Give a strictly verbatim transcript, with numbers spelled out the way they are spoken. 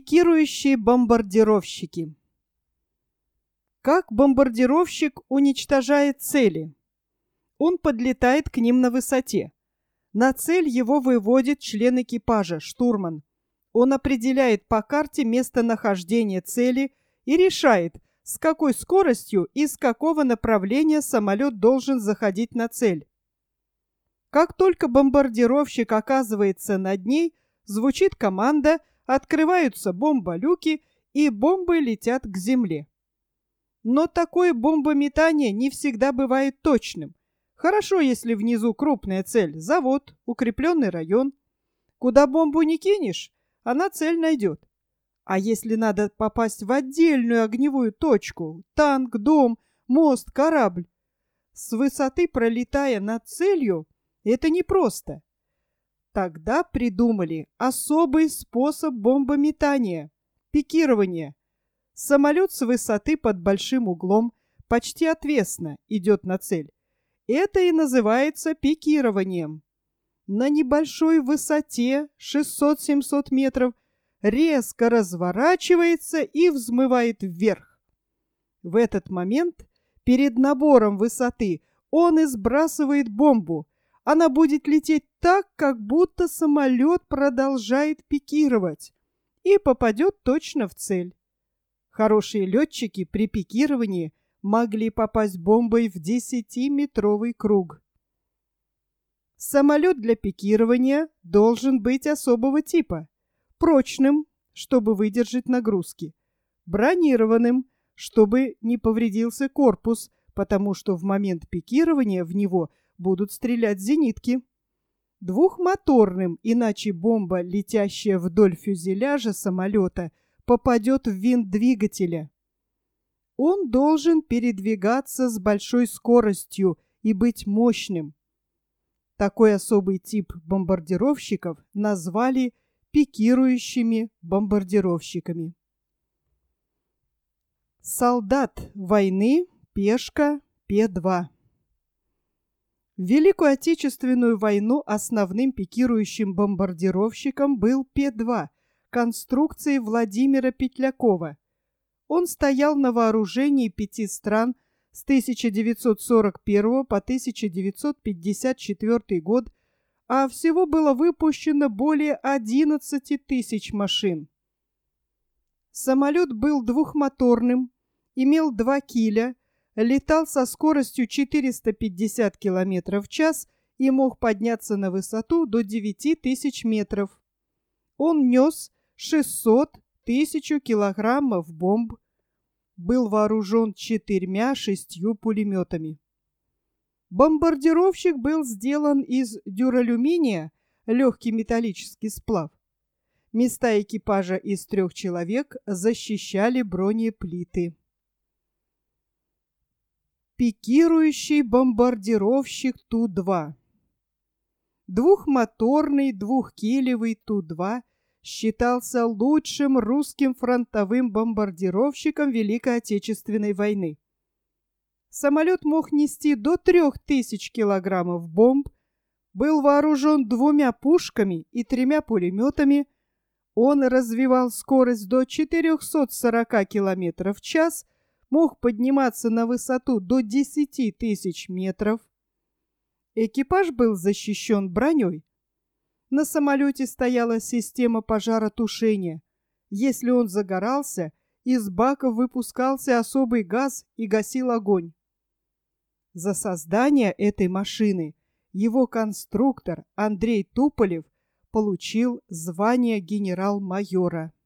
Пикирующие бомбардировщики. Как бомбардировщик уничтожает цели? Он подлетает к ним на высоте. На цель его выводит член экипажа, штурман. Он определяет по карте местонахождение цели и решает, с какой скоростью и с какого направления самолет должен заходить на цель. Как только бомбардировщик оказывается над ней, звучит команда, открываются бомболюки, и бомбы летят к земле. Но такое бомбометание не всегда бывает точным. Хорошо, если внизу крупная цель – завод, укрепленный район. Куда бомбу не кинешь, она цель найдет. А если надо попасть в отдельную огневую точку – танк, дом, мост, корабль – с высоты пролетая над целью, это непросто. Тогда придумали особый способ бомбометания – пикирование. Самолет с высоты под большим углом, почти отвесно, идет на цель. Это и называется пикированием. На небольшой высоте шестьсот-семьсот метров резко разворачивается и взмывает вверх. В этот момент перед набором высоты он и сбрасывает бомбу. Она будет лететь так, как будто самолет продолжает пикировать, и попадет точно в цель. Хорошие летчики при пикировании могли попасть бомбой в десятиметровый круг. Самолет для пикирования должен быть особого типа: прочным, чтобы выдержать нагрузки, бронированным, чтобы не повредился корпус, потому что в момент пикирования в него будут стрелять зенитки. Двухмоторным, иначе бомба, летящая вдоль фюзеляжа самолета, попадет в винт двигателя. Он должен передвигаться с большой скоростью и быть мощным. Такой особый тип бомбардировщиков назвали пикирующими бомбардировщиками. Солдат войны, пешка, Пе два. В Великую Отечественную войну основным пикирующим бомбардировщиком был Пе два конструкции Владимира Петлякова. Он стоял на вооружении пяти стран с тысяча девятьсот сорок первого по тысяча девятьсот пятьдесят четвёртый год, а всего было выпущено более одиннадцати тысяч машин. Самолет был двухмоторным, имел два киля, летал со скоростью четыреста пятьдесят километров в час и мог подняться на высоту до девяти тысяч метров. Он нес шестьсот тысяч килограммов бомб, был вооружен четырьмя-шестью пулеметами. Бомбардировщик был сделан из дюралюминия, легкий металлический сплав. Места экипажа из трех человек защищали бронеплиты. Пикирующий бомбардировщик Ту два. Двухмоторный двухкилевый Ту два считался лучшим русским фронтовым бомбардировщиком Великой Отечественной войны. Самолет мог нести до трех тысяч килограммов бомб, был вооружен двумя пушками и тремя пулеметами, он развивал скорость до четырехсот сорока километров в час, мог подниматься на высоту до десяти тысяч метров. Экипаж был защищен броней. На самолете стояла система пожаротушения. Если он загорался, из баков выпускался особый газ и гасил огонь. За создание этой машины его конструктор Андрей Туполев получил звание генерал-майора.